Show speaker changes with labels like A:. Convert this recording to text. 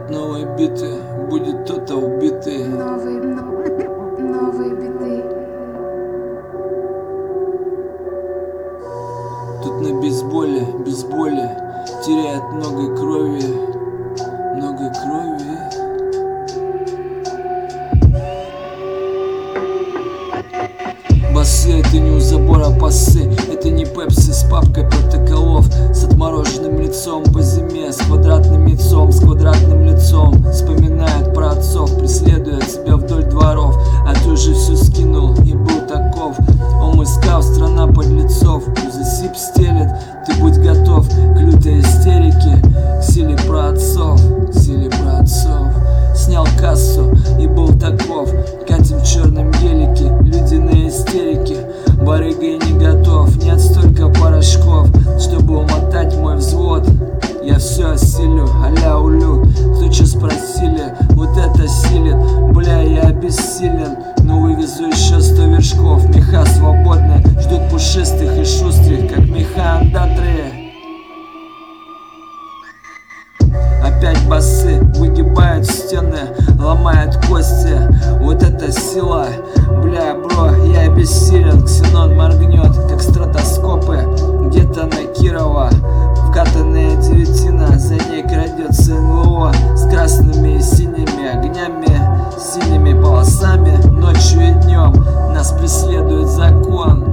A: Новые биты, будет кто-то убитый.
B: Новые биты.
A: Тут на бейсболе теряет много крови. Много крови. Басы, это не у забора пасы. Это не пепси с папкой протоколов, с отмороженным лицом по зиме, с квадратным яйцом, с квадратным лицом. Вспоминает про отцов, преследуя себя вдоль дворов. А ты уже все скинул и был таков. О мой скаф, страна подлецов, засип стелет. Ты будь готов к лютой истерике, к силе про отцов, к силе про отцов. Снял кассу и был таков. Катим в черном гелике, люди на истерике. Барыга и не готов, нет столько порошков, чтобы умотать мой взвод. Я все осилю, а-ля улю. Кто че спросили, вот это силит. Бля, я обессилен, но вывезу еще 100 вершков. Меха свободны, ждут пушистых и шустрых, как меха андатры. Опять басы выгибают стены, ломают кости. Вот это сила. Бля, бро, я бессилен. Ксенон моргнет, как стратоскопы. Где-то на Кирова вкатанная девятина, за ней крадется НЛО с красными и синими огнями, синими полосами. Ночью и днем нас преследует закон.